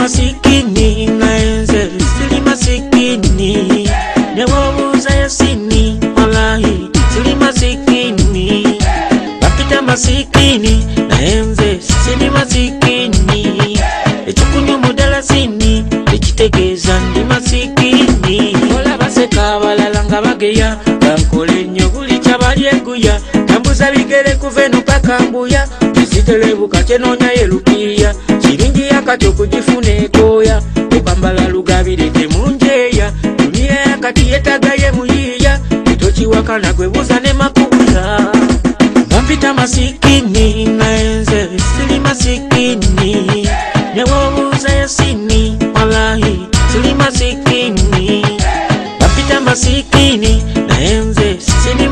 masikini naenze sili masikini newobuza yasini wallahi sili masikini bapita masikini naenze sili masikini echukunyo mudala sini ekitegeza ndi masikini ola baseka balalanga bageya bankole nnyo buli kyabalyeguya tambuza bigere kuveno paka mbuya kisitelebuka kyenoonya yelukiya kirungi yakati okugifuna ekooya okambala lugabirete munjeya dunia yakati yetagaye muyiya etokiwakana gwebuza ne makubuya bampita masikini naenze sili masikini newobuza yasini wallahi sili masikini bampita masikini naenze sili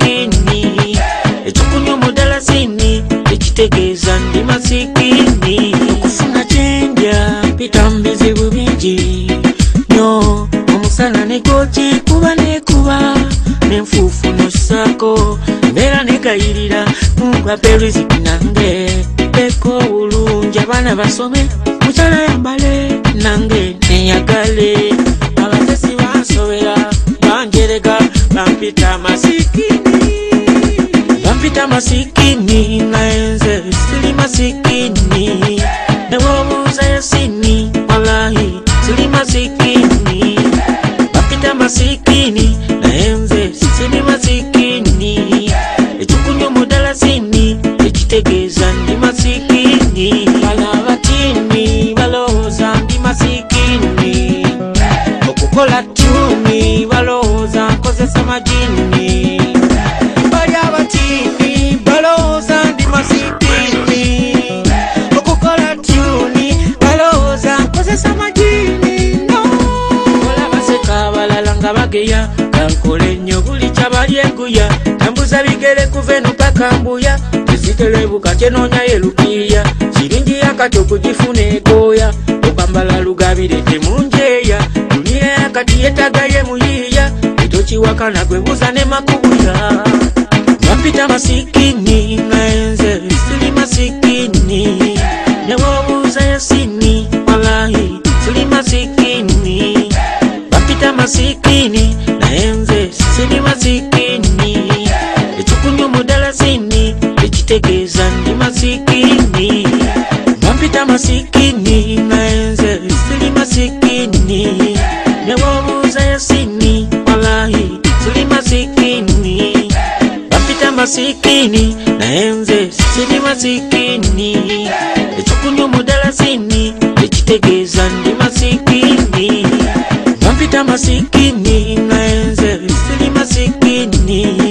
masikini echukunyo mudala sini ekitegeza ndi masikini okufuna chendya pita mbizibu bingi nyo omusana negoki kuba nekuba nenfuufu nosako mbeera negayirira mugwape riziki nange eko bulungi abaana basome mukyala yambale nange neyagale abatesi bansobera banjerega bampita masikini bampita masikini naenze sili masikini newobuza yasini wallahi sili masikini bampita masikini naenze sili masikini echukunyo mudala sini ekitegeza ndi masikini bala batini balowooza ndi masikini okukola tuni balowooza nkozesa majini bali abatini balowooza ndi masikini okukola tuni balowooza nkozesa majini no ola baseka balalanga bageya kankole nnyo buli kyabalyeguya tambuza bigere kuveno paka mbuya kisitelebuka kyenoonya yelukiya kirungi yakati okugifuna ekooya okambala lugabirete munjeya dunia yakati yetagaye muyiya etokiwakana gwebuza ne makubuya bampita masikini naenze sili masikini newobuza yasini wallahi sili masikini bampita masikini naenze sili masikini echukunyo mudala sini ekitegeza ndi masikini bampita masikini naenze sili masikini newobuza yasini wallahi sili masikini bampita masikini naenze sili masikini echukunyo mudala sini ekitegeza ndi masikini bampita masikini naenze sili masikini